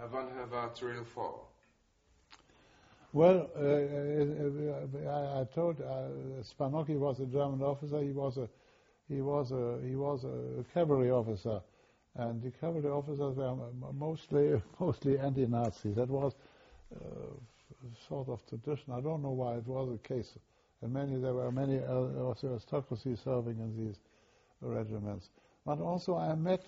Wanneer was het real fall? Well, I told Spanocki was a German officer. He was a cavalry officer, and the cavalry officers were mostly anti-Nazi. That was sort of tradition. I don't know why it was the case. And there were many aristocracy serving in these regiments. But also I met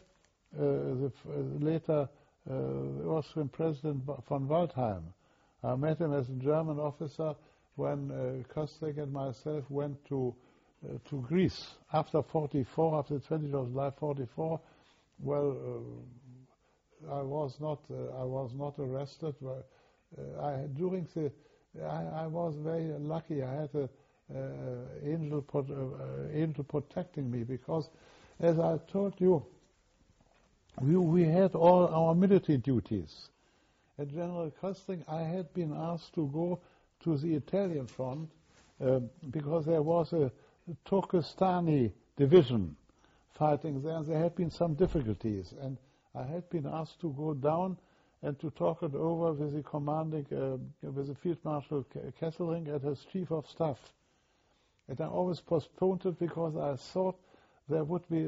later Austrian President von Waldheim. I met him as a German officer when Köstrig and myself went to Greece after the 20th of July 44. Well, I was not arrested. I was very lucky. I had an angel protecting me, because, as I told you, we had all our military duties. At General Köstrig, I had been asked to go to the Italian front because there was a Turkestani division fighting there, and there had been some difficulties. And I had been asked to go down and to talk it over with the commanding, with the Field Marshal Kesselring and his Chief of Staff. And I always postponed it because I thought there would be,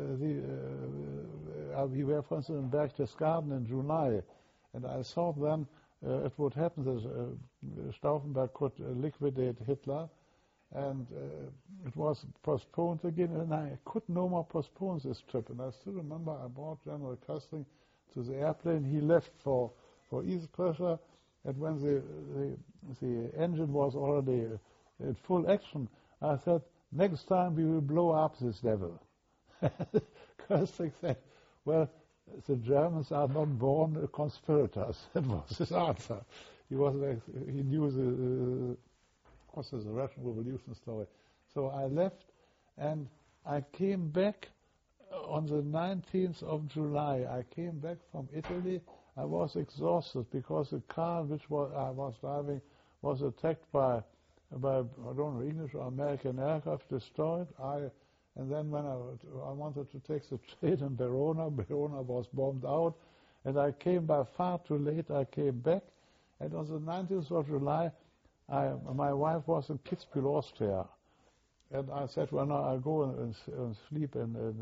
we were, for instance, in Berchtesgaden in July, and I thought then it would happen that Stauffenberg could liquidate Hitler, and it was postponed again, and I could no more postpone this trip. And I still remember I brought General Köstrig to the airplane. He left for East Prussia, and when the engine was already in full action, I said, next time we will blow up this devil. Köstrig said, well, the Germans are not born conspirators. That was his answer. He knew the Russian Revolution story. So I left, and I came back on the 19th of July. I came back from Italy. I was exhausted because the car which I was driving was attacked by I don't know, English or American aircraft, destroyed. And then when I wanted to take the train in Verona was bombed out, and I came by far too late. I came back, and on the 19th of July, my wife was in Kitzbühel, Austria, and I said, well, no, I'll go and sleep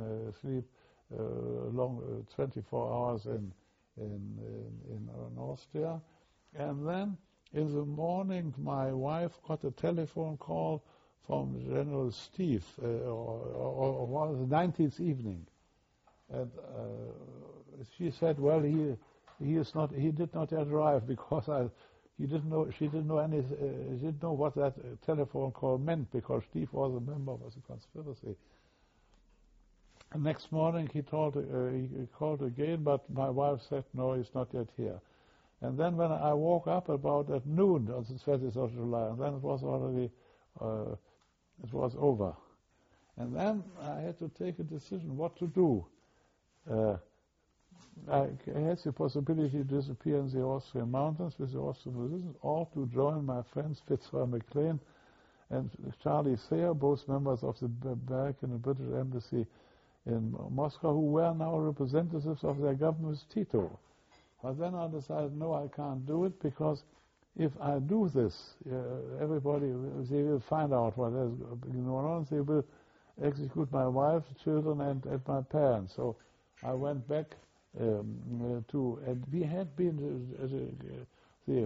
long 24 hours in Austria, and then in the morning, my wife got a telephone call from General Steve, or was the 19th evening, and she said, "Well, he did not yet arrive because she didn't know what that telephone call meant, because Steve was a member of the conspiracy." And next morning he called again, but my wife said, "No, he's not yet here." And then when I woke up about at noon on the 20th of July, and then it was already, it was over. And then I had to take a decision what to do. I had the possibility to disappear in the Austrian mountains with the Austrian resistance, or to join my friends Fitzroy MacLean and Charlie Thayer, both members of the American and British embassy in Moscow, who were now representatives of their government, Tito. But then I decided, no, I can't do it, because if I do this, everybody, they will find out what is going on. They will execute my wife, children, and my parents. So I went back and we had been, the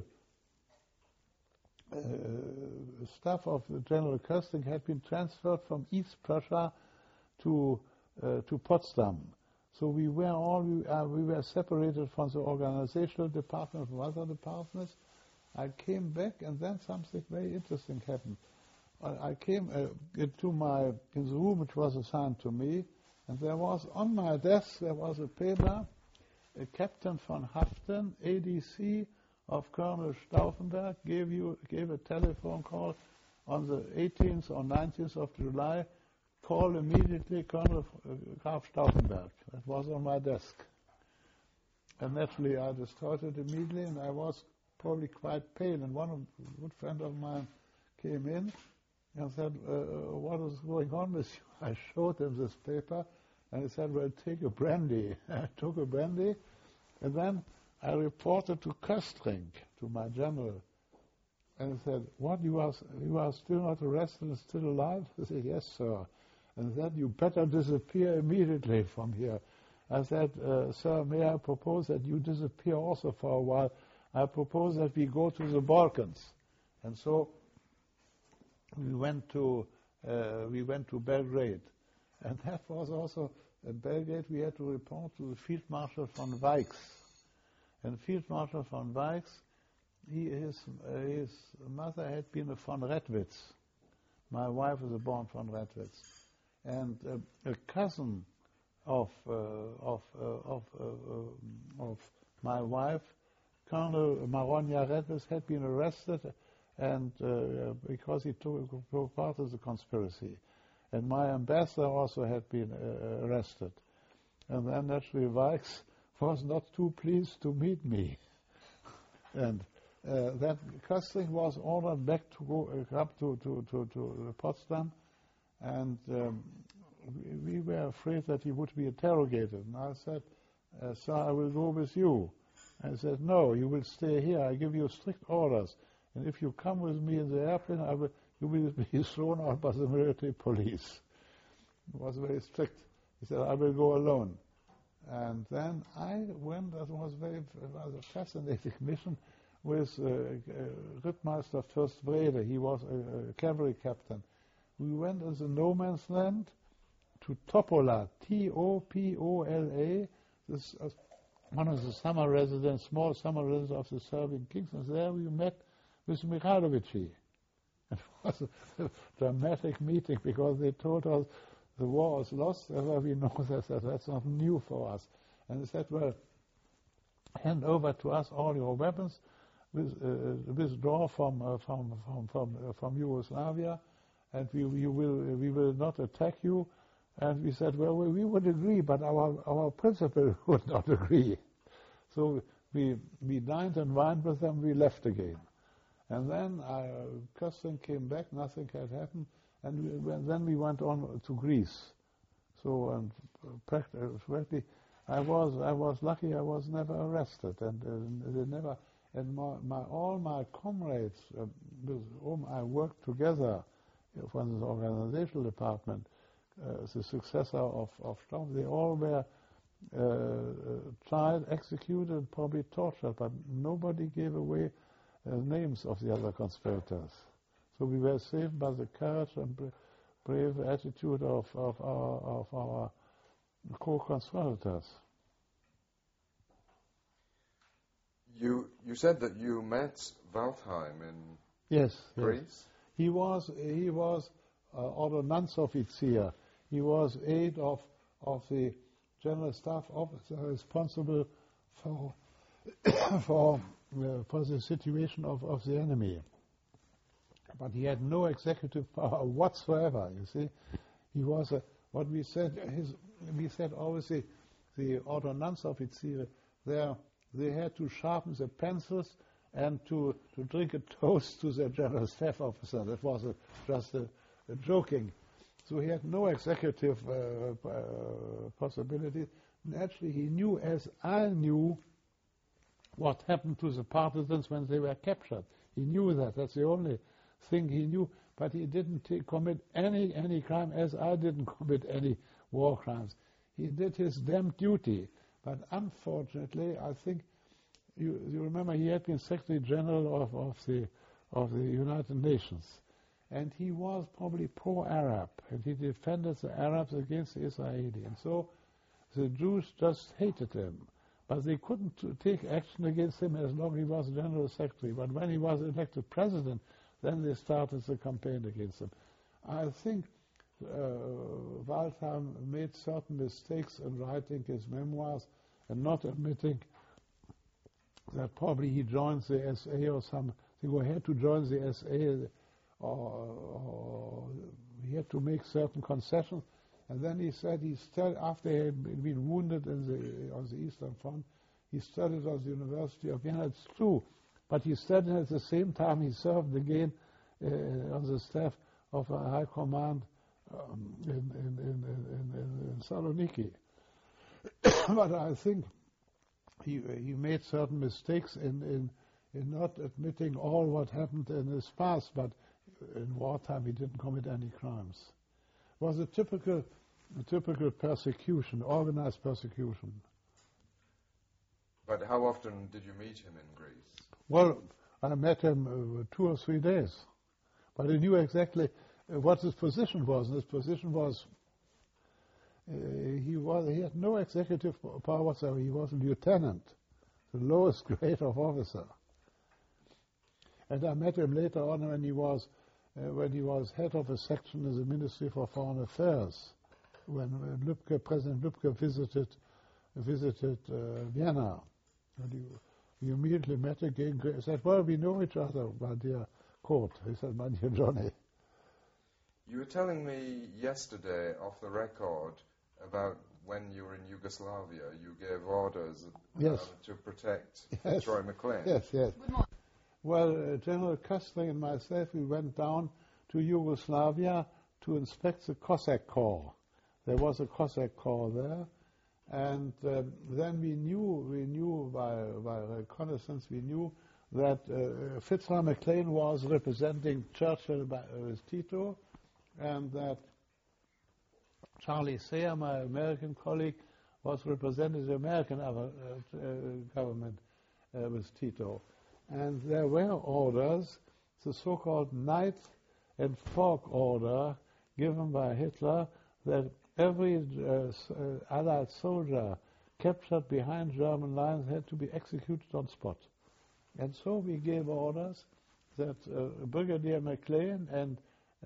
staff of General Köstrig had been transferred from East Prussia to Potsdam. So we were separated from the organizational department, from other departments. I came back, and then something very interesting happened. I came into the room which was assigned to me, and there was on my desk a paper, Captain von Haften, ADC of Colonel Stauffenberg, gave a telephone call on the 18th or 19th of July. Call immediately Colonel Graf Stauffenberg. That was on my desk. And naturally I destroyed it immediately, and I was probably quite pale. And a good friend of mine came in and said, what is going on with you? I showed him this paper, and he said, well, take a brandy. I took a brandy, and then I reported to Köstring, to my general, and he said, "What, you are still not arrested and still alive?" I said, "Yes, sir." And he said, "You better disappear immediately from here." I said, "Sir, may I propose that you disappear also for a while? I propose that we go to the Balkans." And so we went to Belgrade. And that was also, in Belgrade we had to report to the Field Marshal von Weichs. And Field Marshal von Weichs, his mother had been a von Redwitz. My wife was born von Redwitz. And a cousin of my wife, Colonel Maronia Redwitz, had been arrested, and because he took part of the conspiracy. And my ambassador also had been arrested. And then naturally Weichs was not too pleased to meet me. And that Köstring was ordered back to go up to Potsdam, and we were afraid that he would be interrogated. And I said, "Sir, I will go with you." I said, "No, you will stay here. I give you strict orders. And if you come with me in the airplane, you will be thrown out by the military police." It was very strict. He said, "I will go alone." And then I went, that was a fascinating mission, with Rittmeister Fürst Wrede. He was a cavalry captain. We went in the no man's land to Topola, Topola. This one of the summer residents, small summer residents of the Serbian kings, and there we met with Mikhailovich. It was a dramatic meeting because they told us the war is lost. Well, we know that's not new for us. And they said, "Well, hand over to us all your weapons, withdraw from Yugoslavia, and we will not attack you." And we said, "Well, we would agree, but our principal would not agree." So we dined and wined with them. We left again. And then Köstring came back, nothing had happened, and then we went on to Greece. So, and practically, I was lucky. I was never arrested, and they never. And all my comrades with whom I worked together from the organizational department, the successor of Stauff, they all were tried, executed, probably tortured, but nobody gave away names of the other conspirators. So we were saved by the courage and brave attitude of our co-conspirators. You said that you met Waldheim in Greece? Yes. He was Ordonnanzoffizier. He was aide of the General Staff Officer responsible for the situation of the enemy. But he had no executive power whatsoever, you see. He was, what we said, always the Ordonnanzoffizier, they had to sharpen the pencils and to drink a toast to their General Staff Officer. That was just a joking. So he had no executive possibility. And actually he knew, as I knew, what happened to the partisans when they were captured. He knew that. That's the only thing he knew. But he didn't commit any crime, as I didn't commit any war crimes. He did his damn duty. But unfortunately, I think, you remember he had been Secretary General of the United Nations. And he was probably pro-Arab. And he defended the Arabs against the Israeli. And so the Jews just hated him. But they couldn't take action against him as long as he was General Secretary. But when he was elected President, then they started the campaign against him. I think Waldheim made certain mistakes in writing his memoirs and not admitting that probably he joined the SA or something, or had to join the SA, or he had to make certain concessions. And then he said after he had been wounded on the Eastern Front, he studied at the University of Vienna. It's true, but he studied at the same time he served again on the staff of a high command in Saloniki. But I think he made certain mistakes in not admitting all what happened in his past, but in wartime he didn't commit any crimes. It was a typical persecution, organized persecution. But how often did you meet him in Greece? Well, I met him 2 or 3 days, but I knew exactly what his position was. And his position was he had no executive power whatsoever. He was a lieutenant, the lowest grade of officer. And I met him later on when he was head of a section in the Ministry for Foreign Affairs, when President Lübke visited Vienna. And we immediately met again. He said, "Well, we know each other, my dear Kurt." He said, "My dear Johnny." You were telling me yesterday, off the record, about when you were in Yugoslavia. You gave orders to protect Fitzroy MacLean. Yes. Good morning. Well, General Castring and myself, we went down to Yugoslavia to inspect the Cossack Corps. There was a Cossack Corps there, and then we knew by reconnaissance, we knew that Fitzroy MacLean was representing Churchill with Tito, and that Charlie Sayre, my American colleague, was representing the American government with Tito. And there were orders, the so-called Night and Fog order given by Hitler, that every Allied soldier captured behind German lines had to be executed on spot. And so we gave orders that Brigadier MacLean and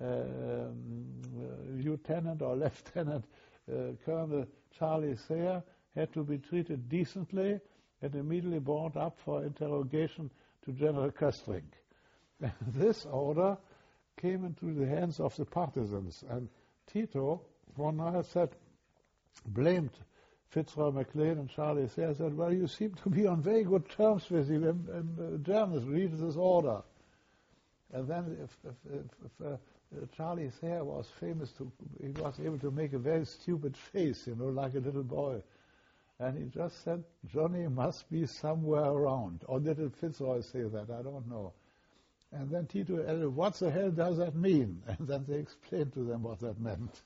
Lieutenant or Lieutenant Colonel Charlie Sayre had to be treated decently and immediately brought up for interrogation to General Castring. This order came into the hands of the partisans, and Tito, one night said, blamed Fitzroy MacLean and Charlie Sayre, said, "Well, you seem to be on very good terms with the Germans, read this order." And then if Charlie Sayre was famous he was able to make a very stupid face, like a little boy. And he just said, "Johnny must be somewhere around." Or did Fitzroy say that? I don't know. And then Tito added, "What the hell does that mean?" And then they explained to them what that meant.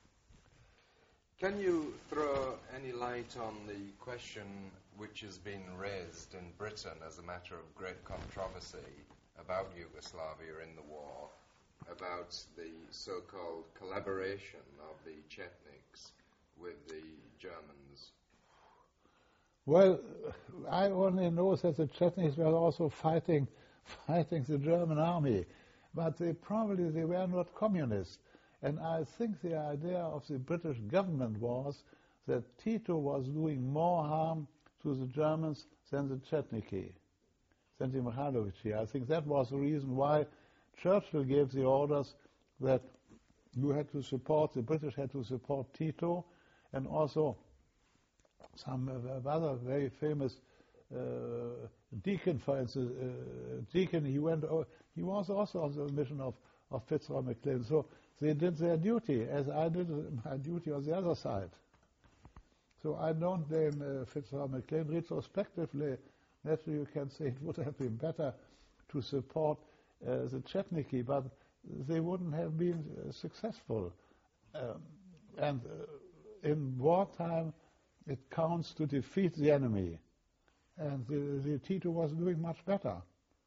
Can you throw any light on the question which has been raised in Britain as a matter of great controversy about Yugoslavia in the war, about the so-called collaboration of the Chetniks with the Germans? Well, I only know that the Chetniks were also fighting the German army, but they were not communists. And I think the idea of the British government was that Tito was doing more harm to the Germans than the Chetniki, than the Mikhailovich. I think that was the reason why Churchill gave the orders that the British had to support Tito, and also some other very famous Deakin, for instance. Deakin, he was also on the mission of Fitzroy MacLean. So they did their duty, as I did my duty on the other side. So I don't blame Fitzroy MacLean. Retrospectively, naturally you can say it would have been better to support the Chetniki, but they wouldn't have been successful. And in wartime, it counts to defeat the enemy. And the Tito was doing much better.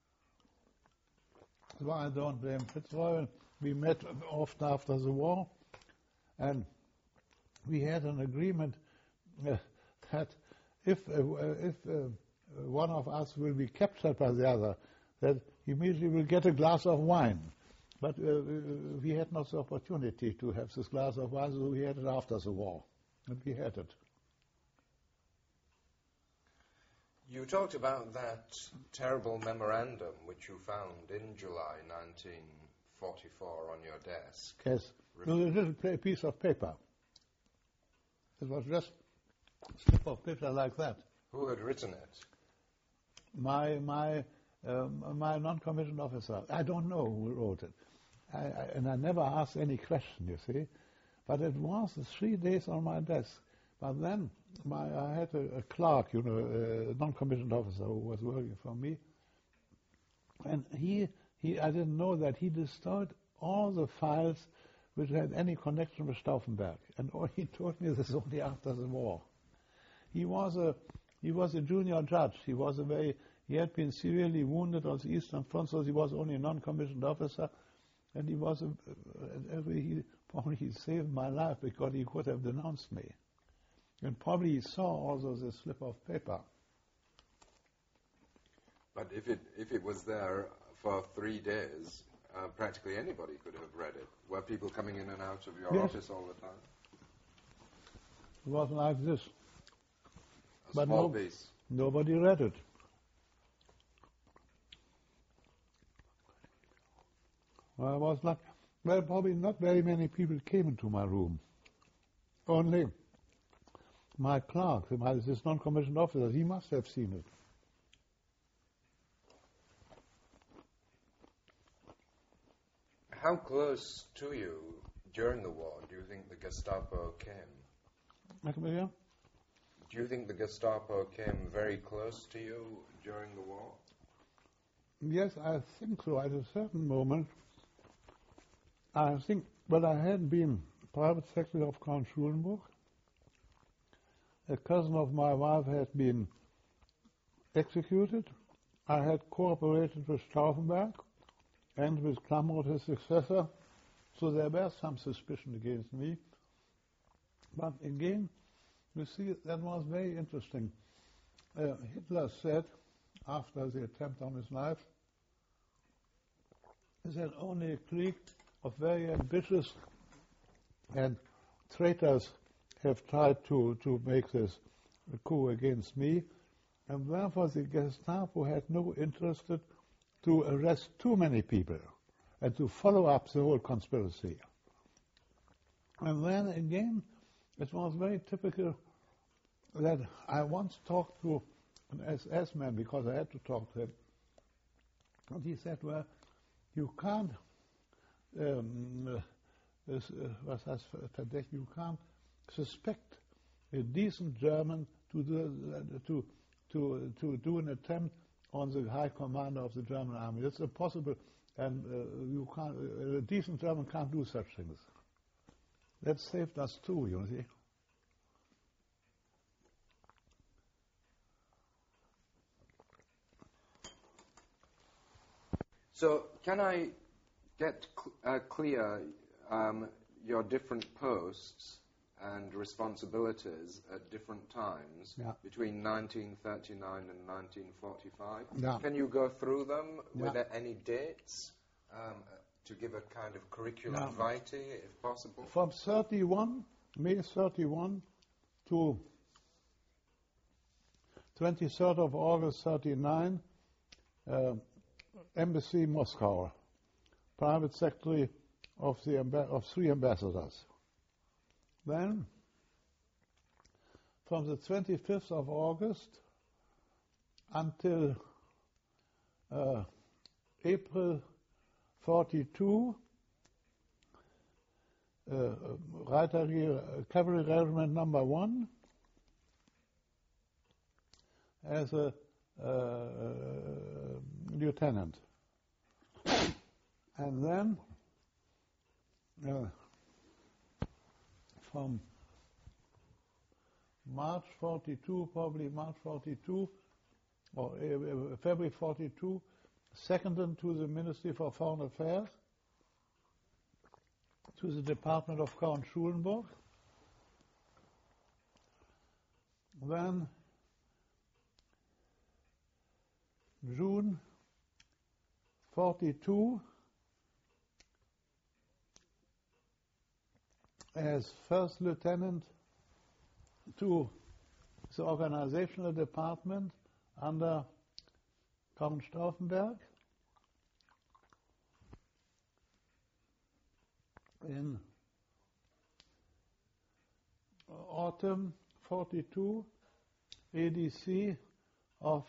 So I don't blame Fitzroy. We met often after the war, and we had an agreement that if one of us will be captured by the other, that immediately will get a glass of wine. But we had not the opportunity to have this glass of wine, so we had it after the war, and we had it. You talked about that terrible memorandum which you found in July 1944 on your desk. Yes, a little piece of paper. It was just a slip of paper like that. Who had written it? My non-commissioned officer. I don't know who wrote it. And I never asked any question, you see. But it was 3 days on my desk. But then I had a clerk, a non-commissioned officer who was working for me, and I didn't know that he destroyed all the files which had any connection with Stauffenberg, and he told me this only after the war. He was a junior judge. He had been severely wounded on the Eastern Front, so he was only a non-commissioned officer, and he probably saved my life because he could have denounced me. And probably he saw also the slip of paper. But if it was there for 3 days, practically anybody could have read it. Were people coming in and out of your office all the time? It was like this. A small piece. Nobody read it. I was like, well, probably not very many people came into my room. Only my clerk, this non-commissioned officer, he must have seen it. How close to you during the war do you think the Gestapo came? Do you think the Gestapo came very close to you during the war? Yes, I think so. At a certain moment, I think, but I had been private secretary of Count Schulenburg. A cousin of my wife had been executed. I had cooperated with Stauffenberg and with Klamroth, his successor, so there was some suspicion against me. But again, you see, that was very interesting. Hitler said, after the attempt on his life, he said only a clique of very ambitious and traitors have tried to make this coup against me, and therefore the Gestapo had no interest to arrest too many people and to follow up the whole conspiracy. And then again, it was very typical that I once talked to an SS man, because I had to talk to him, and he said, well, you can't you can't suspect a decent German to do an attempt on the high commander of the German army. That's impossible, and a decent German can't do such things. That saved us too, you see. So, can I get clear your different posts and responsibilities at different times between 1939 and 1945? Yeah. Can you go through them with any dates to give a kind of curriculum vitae, if possible? From May 31 to 23rd of August 39, Embassy Moscow, private secretary of 3 ambassadors. Then, from the 25th of August until April 42, Cavalry Regiment number 1 as a lieutenant. And then from March 42, or February 42, seconded to the Ministry for Foreign Affairs, to the Department of Count Schulenburg. Then June 42, as first lieutenant to the organizational department under Count Stauffenberg. In autumn 42, ADC of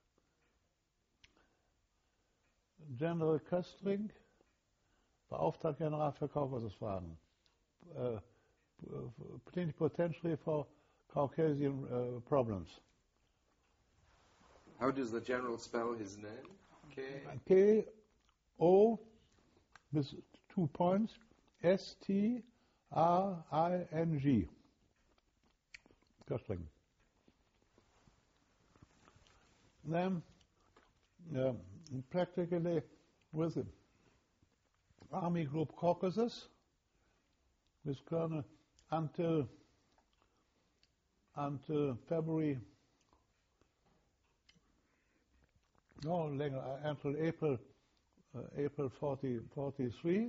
General Köstring, Beauftragter General für Kaukasusfragen, plenipotentiary for Caucasian problems. How does the general spell his name? K-O with 2 points, S-T-R-I-N-G. Köstring. Then, practically with the Army Group Caucasus, with Colonel until February, no, later, until April 43.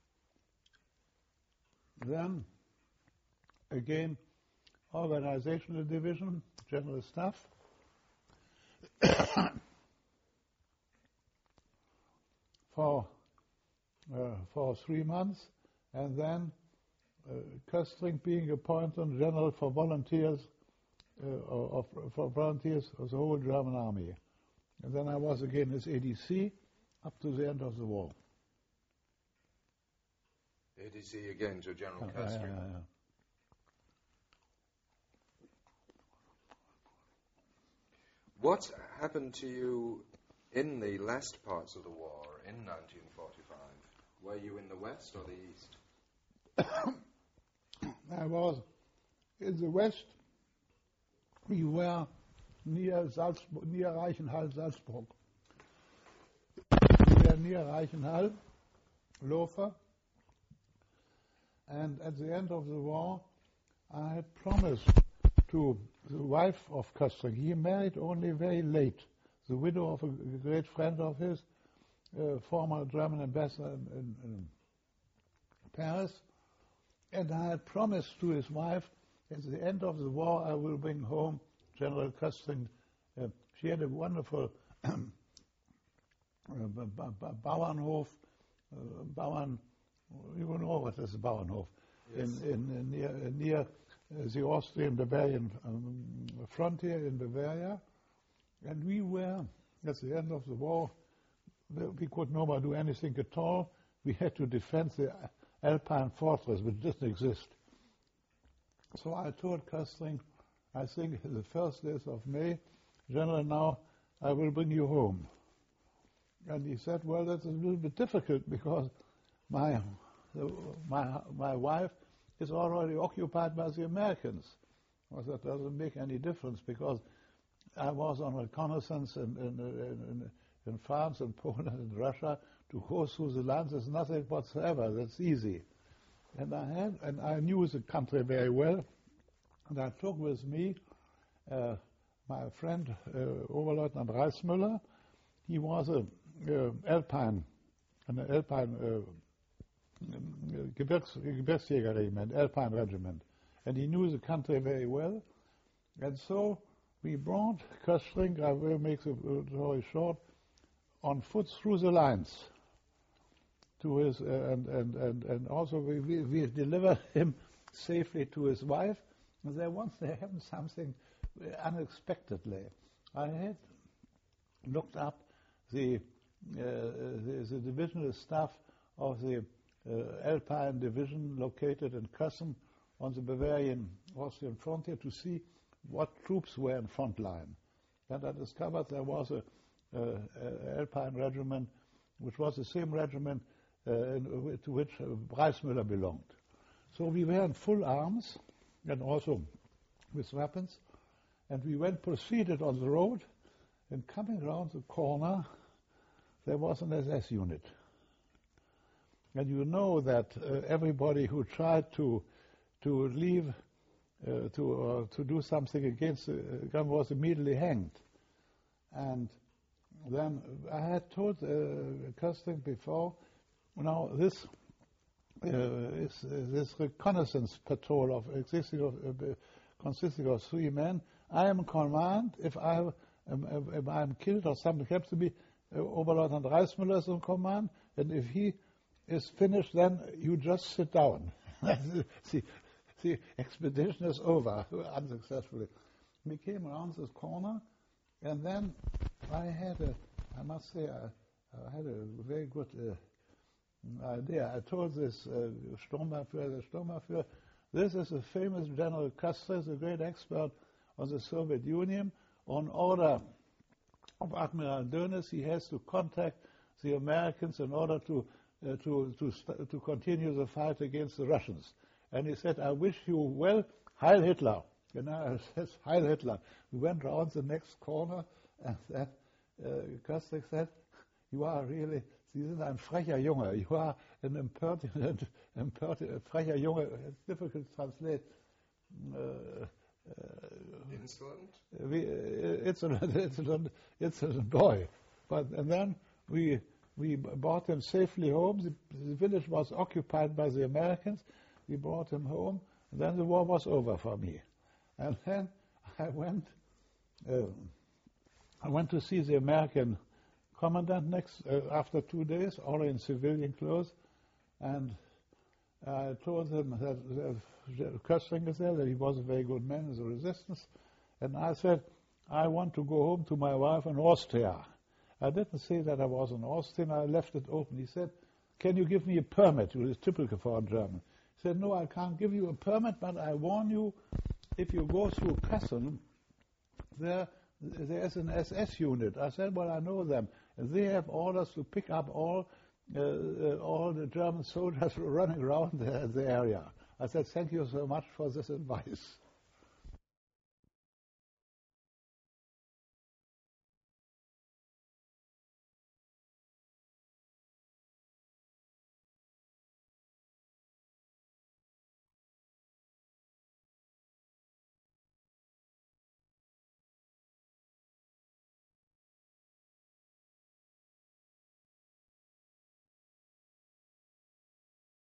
Then, again, organizational division, general staff. for 3 months, and then Köstring being appointed general for volunteers of the whole German army. And then I was again as ADC up to the end of the war. ADC again to General Köstring. Yeah. What happened to you in the last parts of the war in 1945? Were you in the west or the east? I was in the west. We were near Reichenhall, Salzburg. We were near Reichenhall, Lofer. And at the end of the war, I had promised to the wife of Köstring. He married only very late, the widow of a great friend of his, former German ambassador in Paris. And I had promised to his wife, at the end of the war, I will bring home General Köstring. She had a wonderful Bauernhof, you know what is a Bauernhof, yes. near the Austrian-Bavarian frontier in Bavaria. And we were, at the end of the war, we could nobody do anything at all. We had to defend the Alpine fortress, which didn't exist. So I told Köstring, I think the first days of May, General, now I will bring you home. And he said, well, that's a little bit difficult because my wife is already occupied by the Americans. Well, that doesn't make any difference because I was on reconnaissance in France and Poland and Russia. To go through the lines is nothing whatsoever. That's easy. And I knew the country very well. And I took with me my friend Oberleutnant Reismüller. He was an Alpine Gebirgsjägerregiment, Alpine regiment, and he knew the country very well. And so we brought Köstring, I will make the story short, on foot through the lines to his, and also we delivered him safely to his wife. And there once there happened something unexpectedly. I had looked up the divisional staff of the Alpine division located in Kössen on the Bavarian-Austrian frontier to see what troops were in front line. And I discovered there was a Alpine regiment, which was the same regiment to which Reismüller belonged. So we were in full arms and also with weapons, and we proceeded on the road, and coming around the corner, there was an SS unit. And you know that everybody who tried to leave, to do something against the gun was immediately hanged. And then I had told Köstring before, now this reconnaissance patrol consisting of 3 men, I am in command. If I'm killed or something happens to me, Oberleutnant Reismüller is in command, and if he is finished, then you just sit down. The expedition is over, unsuccessfully. We came around this corner, and then I had I had a very good idea. I told this Sturmbannführer, This is the famous General Kastres, a great expert on the Soviet Union. On order of Admiral Dönitz, he has to contact the Americans in order to continue the fight against the Russians. And he said, I wish you well, Heil Hitler. And I said, Heil Hitler. We went round the next corner, and then Kastres said, you are really, Sie sind ein frecher Junge. You are an impertinent, frecher Junge. It's difficult to translate. Insolent? Insolent boy. And then we brought him safely home. The village was occupied by the Americans. We brought him home, and then the war was over for me. And then I went to see the American commandant after 2 days, all in civilian clothes, and I told him that Köstring said that he was a very good man in the resistance, and I said, I want to go home to my wife in Austria. I didn't say that I was in Austria, I left it open. He said, can you give me a permit? It was typical for a German. He said, no, I can't give you a permit, but I warn you, if you go through Kassel, there is an SS unit. I said, well, I know them. And they have orders to pick up all the German soldiers running around the area. I said, thank you so much for this advice.